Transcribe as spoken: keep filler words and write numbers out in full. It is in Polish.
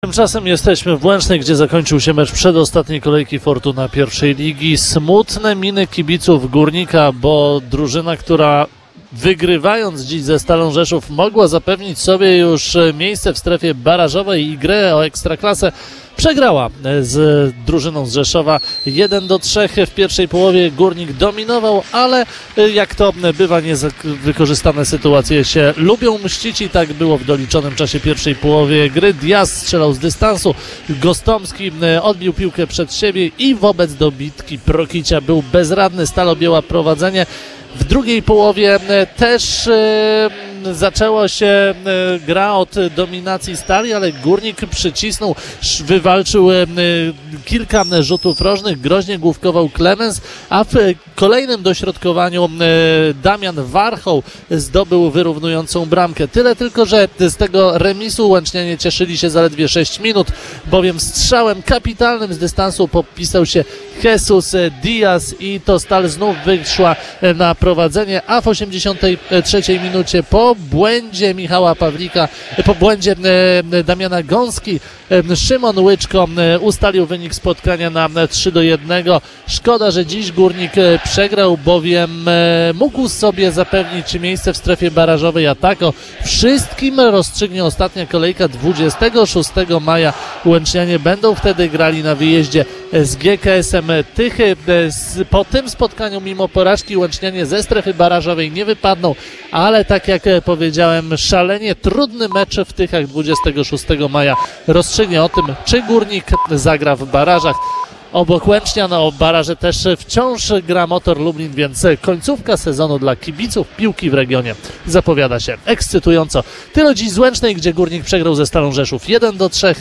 Tymczasem jesteśmy w Łęcznej, gdzie zakończył się mecz przedostatniej kolejki Fortuna pierwszej ligi. Smutne miny kibiców Górnika, bo drużyna, która wygrywając dziś ze Stalą Rzeszów mogła zapewnić sobie już miejsce w strefie barażowej i grę o Ekstraklasę, przegrała z drużyną z Rzeszowa jeden do trzech. W pierwszej połowie Górnik dominował, ale jak to bywa, niewykorzystane sytuacje się lubią mścić i tak było w doliczonym czasie pierwszej połowie gry. Diaz strzelał z dystansu, Gostomski odbił piłkę przed siebie i wobec dobitki Prokicia był bezradny. Stal objęła prowadzenie. W drugiej połowie też e, zaczęła się e, gra od dominacji Stali, ale Górnik przycisnął, wywalczył e, kilka rzutów rożnych, groźnie główkował Klemens, a w kolejnym dośrodkowaniu e, Damian Warchoł zdobył wyrównującą bramkę. Tyle tylko, że z tego remisu Łęcznianie cieszyli się zaledwie sześć minut, bowiem strzałem kapitalnym z dystansu popisał się Jesus Diaz i to Stal znów wyszła na prowadzenie, a w osiemdziesiątej trzeciej minucie po błędzie Michała Pawlika, po błędzie Damiana Gąski, Szymon Łyczko ustalił wynik spotkania na trzy do jednego. Szkoda, że dziś Górnik przegrał, bowiem mógł sobie zapewnić miejsce w strefie barażowej, a tak o wszystkim rozstrzygnie ostatnia kolejka dwudziestego szóstego maja. Łęcznianie będą wtedy grali na wyjeździe z G K S-em Tychy. Po tym spotkaniu mimo porażki Łęcznianie ze strefy barażowej nie wypadną, ale tak jak powiedziałem, szalenie trudny mecz w Tychach dwudziestego szóstego maja rozstrzygnie o tym, czy Górnik zagra w barażach. Obok Łęcznian o baraże też wciąż gra Motor Lublin, więc końcówka sezonu dla kibiców piłki w regionie zapowiada się ekscytująco. Tyle dziś z Łęcznej, gdzie Górnik przegrał ze Stalą Rzeszów jeden do trzech.